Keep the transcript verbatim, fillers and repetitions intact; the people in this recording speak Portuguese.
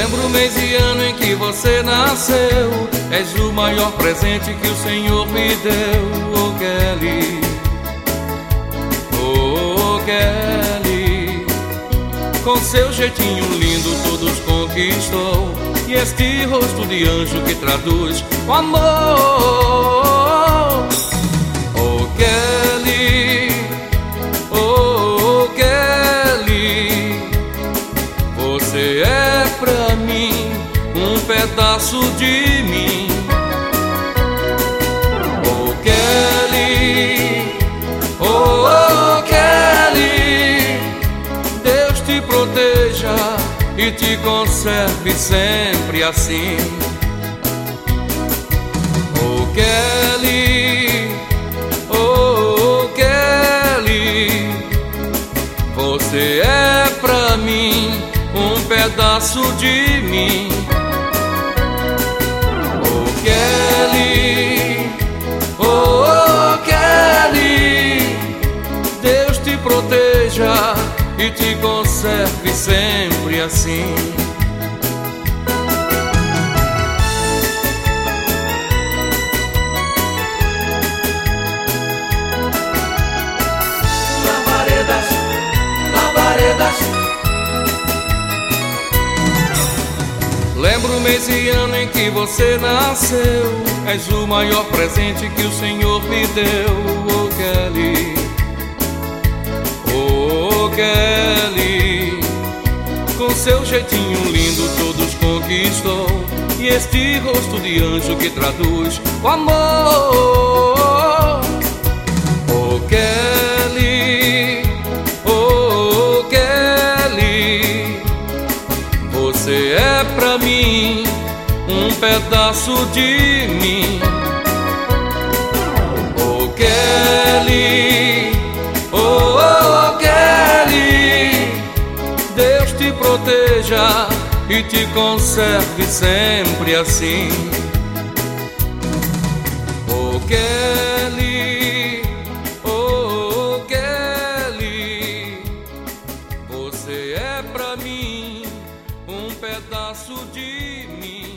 Lembro o mês e ano em que você nasceu. És o maior presente que o Senhor me deu. Oh Kelly, oh Kelly, com seu jeitinho lindo todos conquistou. E este rosto de anjo que traduz o amor. Oh Kelly, oh Kelly, você é pra mim um pedaço de mim. Oh Kelly, oh, oh Kelly, Deus te proteja e te conserve sempre assim. Oh Kelly, oh, oh Kelly, você é pra mim um pedaço de mim. Oh Kelly, oh, oh Kelly, Deus te proteja e te conserve sempre assim. Labaredas, labaredas. Lembro o mês e ano em que você nasceu. És o maior presente que o Senhor me deu. Oh Kelly, oh Kelly, com seu jeitinho lindo todos conquistou. E este rosto de anjo que traduz o amor. Oh Kelly, oh Kelly, você é pra mim um pedaço de mim. Oh Kelly, oh, oh Kelly, Deus te proteja e te conserve sempre assim. Oh Kelly, oh Kelly, você é pra mim um pedaço de mim.